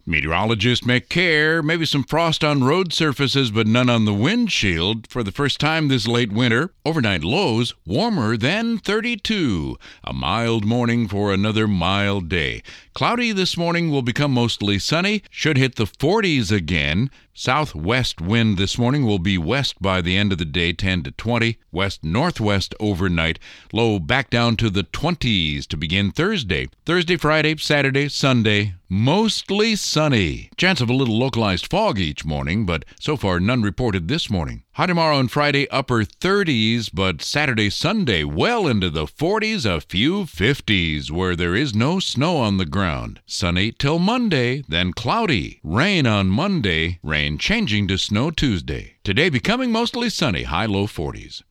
Meteorologists make care. Maybe some frost on road surfaces, but none on the windshield. For the first time this late winter, overnight lows warmer than 32. A mild morning for another mild day. Cloudy this morning, will become mostly sunny. Should hit the 40s again. Southwest wind this morning will be west by the end of the day, 10 to 20. West-northwest overnight. Low back down to the 20s to begin Thursday. Thursday, Friday, Saturday, Sunday, mostly sunny. Chance of a little localized fog each morning, but so far none reported this morning. High tomorrow and Friday, upper 30s, but Saturday, Sunday, well into the 40s, a few 50s, where there is no snow on the ground. Sunny till Monday, then cloudy. Rain on Monday, rain changing to snow Tuesday. Today becoming mostly sunny, high low 40s.